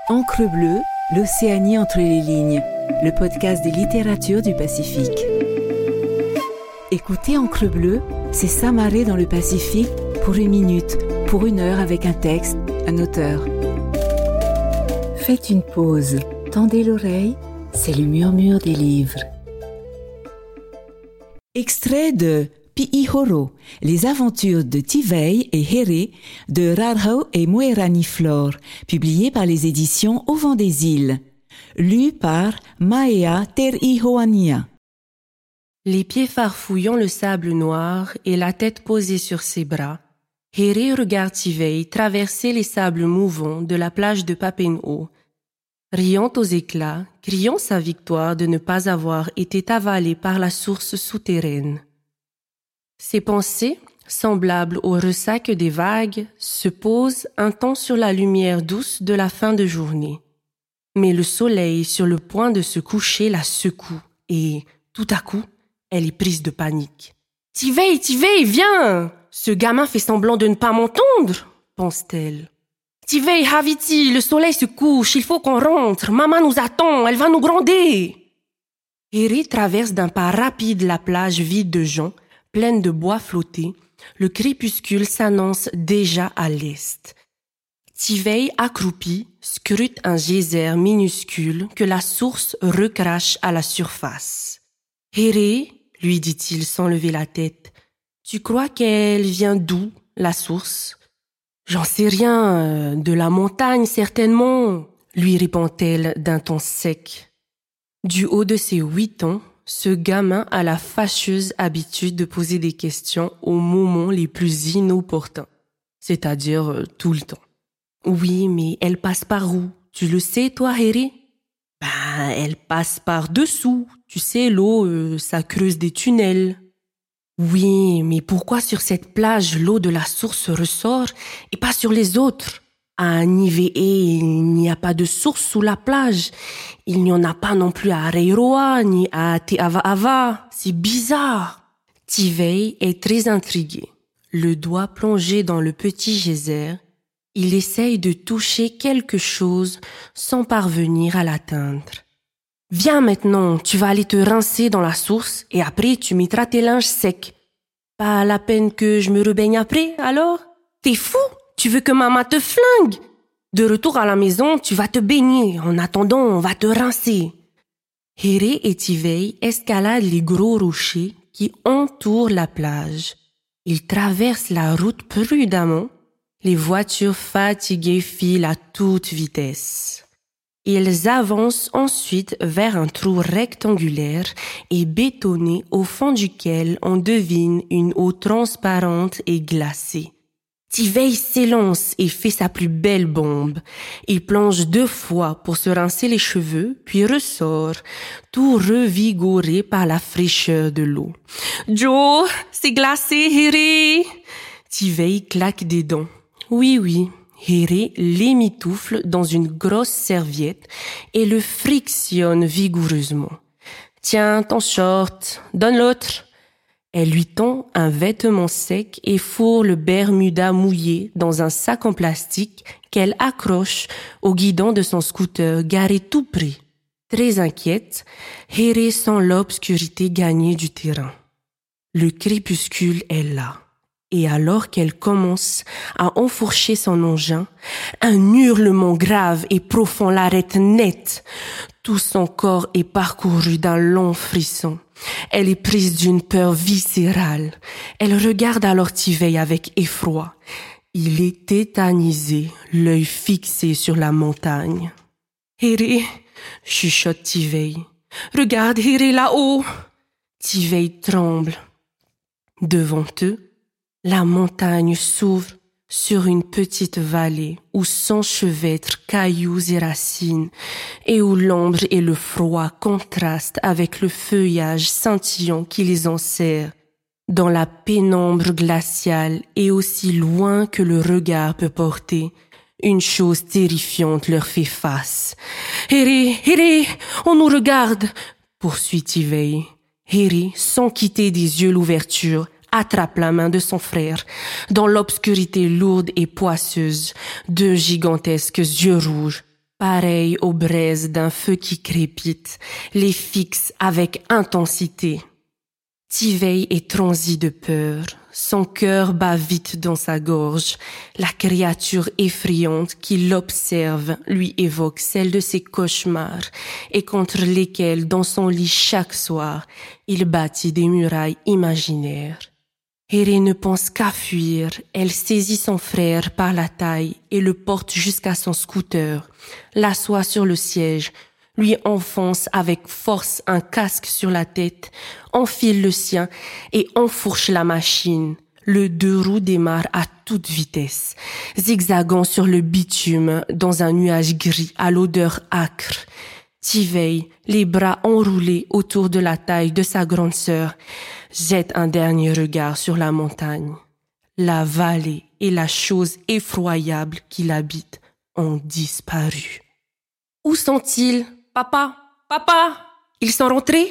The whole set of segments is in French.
Encre bleue, l'Océanie entre les lignes, le podcast des littératures du Pacifique. Écoutez Encre bleue, c'est s'amarrer dans le Pacifique pour 1 minute, pour 1 heure avec un texte, un auteur. Faites une pause, tendez l'oreille, c'est le murmure des livres. Extrait de Pi'ihoro, les aventures de Tivei et Here de Rarhau et Moerani Flor, publié par les éditions Au Vent des Îles. Lu par Maea Terihoania. Les pieds farfouillant le sable noir et la tête posée sur ses bras, Here regarde Tivei traverser les sables mouvants de la plage de Papen'o, riant aux éclats, criant sa victoire de ne pas avoir été avalé par la source souterraine. Ses pensées, semblables au ressac des vagues, se posent un temps sur la lumière douce de la fin de journée. Mais le soleil sur le point de se coucher la secoue et, tout à coup, elle est prise de panique. « Tivei, viens ! Ce gamin fait semblant de ne pas m'entendre !» pense-t-elle. « Tivei, Haviti, le soleil se couche, il faut qu'on rentre, maman nous attend, elle va nous gronder !» Here traverse d'un pas rapide la plage vide de gens, pleine de bois flottés, le crépuscule s'annonce déjà à l'est. Tivei, accroupi, scrute un geyser minuscule que la source recrache à la surface. « Here, lui dit-il sans lever la tête, tu crois qu'elle vient d'où, la source ? » « J'en sais rien, de la montagne certainement, lui répond-elle d'un ton sec. Du haut de ses 8 ans, ce gamin a la fâcheuse habitude de poser des questions aux moments les plus inopportuns, c'est-à-dire tout le temps. Oui, mais elle passe par où? Tu le sais, toi, Here? Elle passe par dessous. Tu sais, l'eau, ça creuse des tunnels. Oui, mais pourquoi sur cette plage l'eau de la source ressort et pas sur les autres? À Nivea, il n'y a pas de source sous la plage. Il n'y en a pas non plus à Areiroa ni à Te Ava. C'est bizarre. Tivei est très intrigué. Le doigt plongé dans le petit geyser, il essaye de toucher quelque chose sans parvenir à l'atteindre. Viens maintenant, tu vas aller te rincer dans la source et après tu mettras tes linges secs. Pas la peine que je me rebaigne après, alors? T'es fou? Tu veux que maman te flingue? De retour à la maison, tu vas te baigner. En attendant, on va te rincer. Here et Tivei escaladent les gros rochers qui entourent la plage. Ils traversent la route prudemment. Les voitures fatiguées filent à toute vitesse. Ils avancent ensuite vers un trou rectangulaire et bétonné au fond duquel on devine une eau transparente et glacée. Tivei s'élance et fait sa plus belle bombe. Il plonge 2 fois pour se rincer les cheveux, puis ressort, tout revigoré par la fraîcheur de l'eau. « Joe, c'est glacé, Here !» Tivei claque des dents. Oui, Here l'émitoufle dans une grosse serviette et le frictionne vigoureusement. « Tiens, ton short, donne l'autre !» Elle lui tend un vêtement sec et fourre le bermuda mouillé dans un sac en plastique qu'elle accroche au guidon de son scooter garé tout près. Très inquiète, Here sent l'obscurité gagner du terrain. Le crépuscule est là. Et alors qu'elle commence à enfourcher son engin, un hurlement grave et profond l'arrête net. Tout son corps est parcouru d'un long frisson. Elle est prise d'une peur viscérale. Elle regarde alors Tivei avec effroi. Il est tétanisé, l'œil fixé sur la montagne. « Here !» chuchote Tivei. « Regarde, Here, là-haut !» Tivei tremble. Devant eux, la montagne s'ouvre sur une petite vallée où s'enchevêtrent cailloux et racines et où l'ombre et le froid contrastent avec le feuillage scintillant qui les enserre. Dans la pénombre glaciale et aussi loin que le regard peut porter, une chose terrifiante leur fait face. « Here, on nous regarde !» poursuit Tivei. Here, sans quitter des yeux l'ouverture, attrape la main de son frère. Dans l'obscurité lourde et poisseuse, 2 gigantesques yeux rouges Pareil aux braises d'un feu qui crépite, les fixe avec intensité. Tivey est transi de peur. Son cœur bat vite dans sa gorge. La créature effrayante qui l'observe lui évoque celle de ses cauchemars et contre lesquels, dans son lit chaque soir, il bâtit des murailles imaginaires. Here ne pense qu'à fuir. Elle saisit son frère par la taille et le porte jusqu'à son scooter, l'assoit sur le siège, lui enfonce avec force un casque sur la tête, enfile le sien et enfourche la machine. Le deux roues démarre à toute vitesse, zigzagant sur le bitume dans un nuage gris à l'odeur âcre. Tivey, les bras enroulés autour de la taille de sa grande sœur, jette un dernier regard sur la montagne. La vallée et la chose effroyable qui l'habite ont disparu. Où sont-ils? Papa, papa, ils sont rentrés?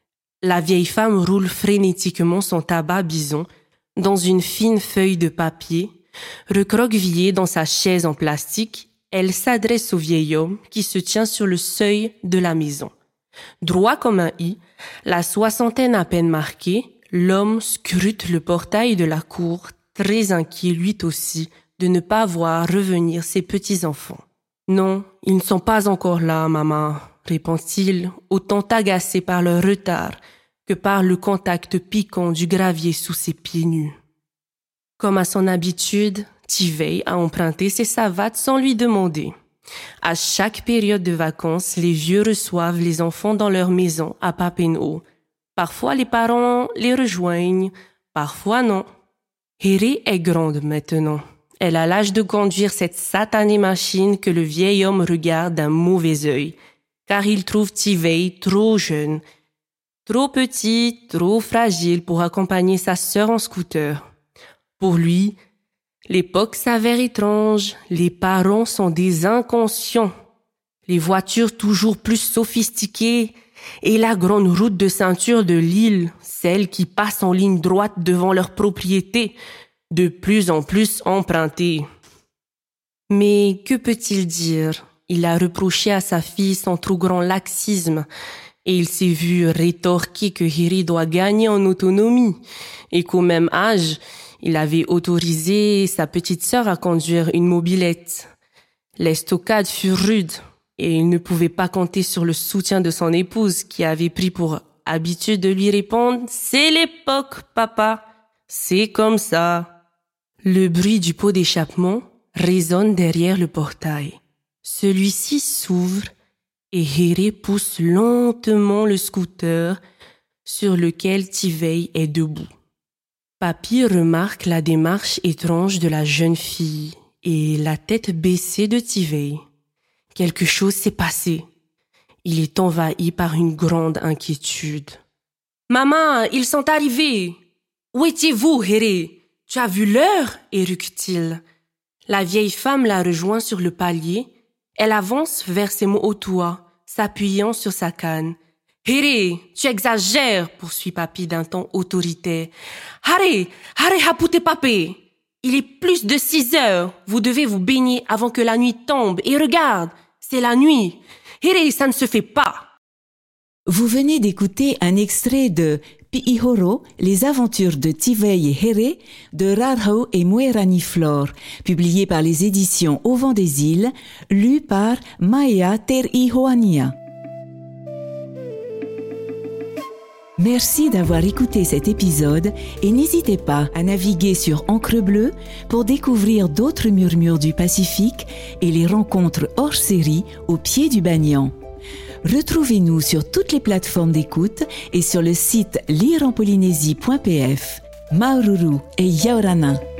La vieille femme roule frénétiquement son tabac bison dans une fine feuille de papier. Recroquevillée dans sa chaise en plastique, elle s'adresse au vieil homme qui se tient sur le seuil de la maison. Droit comme un i, la soixantaine à peine marquée, l'homme scrute le portail de la cour, très inquiet lui aussi de ne pas voir revenir ses petits-enfants. « Non, ils ne sont pas encore là, maman », répond-il, autant agacé par leur retard que par le contact piquant du gravier sous ses pieds nus. Comme à son habitude, Tivey a emprunté ses savates sans lui demander. À chaque période de vacances, les vieux reçoivent les enfants dans leur maison à Papineau. Parfois, les parents les rejoignent, parfois non. Here est grande maintenant. Elle a l'âge de conduire cette satanée machine que le vieil homme regarde d'un mauvais œil, car il trouve Tivey trop jeune, trop petit, trop fragile pour accompagner sa sœur en scooter. Pour lui, l'époque s'avère étrange, les parents sont des inconscients, les voitures toujours plus sophistiquées et la grande route de ceinture de l'île, celle qui passe en ligne droite devant leur propriété, de plus en plus empruntée. Mais que peut-il dire? Il a reproché à sa fille son trop grand laxisme et il s'est vu rétorquer que Here doit gagner en autonomie et qu'au même âge, il avait autorisé sa petite sœur à conduire une mobilette. L'estocade fut rude et il ne pouvait pas compter sur le soutien de son épouse qui avait pris pour habitude de lui répondre « C'est l'époque, papa, c'est comme ça ». Le bruit du pot d'échappement résonne derrière le portail. Celui-ci s'ouvre et Here pousse lentement le scooter sur lequel Tivey est debout. Papy remarque la démarche étrange de la jeune fille et la tête baissée de Tivey. Quelque chose s'est passé. Il est envahi par une grande inquiétude. « Maman, ils sont arrivés! Où étiez-vous, Here? Tu as vu l'heure ?» éructe-t-il. La vieille femme la rejoint sur le palier. Elle avance vers ses mots au toit, s'appuyant sur sa canne. « Here, tu exagères !» poursuit Papy d'un ton autoritaire. « Hare hapute papé! Il est plus de 6 heures. Vous devez vous baigner avant que la nuit tombe. Et regarde, c'est la nuit. Here, ça ne se fait pas !» Vous venez d'écouter un extrait de Pi'ihoro, les aventures de Tivey et Here de Rarhau et Moeraniflor, publié par les éditions Au Vent des Îles, lu par Maea Terihoania. Merci d'avoir écouté cet épisode et n'hésitez pas à naviguer sur Encre Bleue pour découvrir d'autres murmures du Pacifique et les rencontres hors série au pied du Banyan. Retrouvez-nous sur toutes les plateformes d'écoute et sur le site lireenpolynésie.pf. Maururu et Yaorana.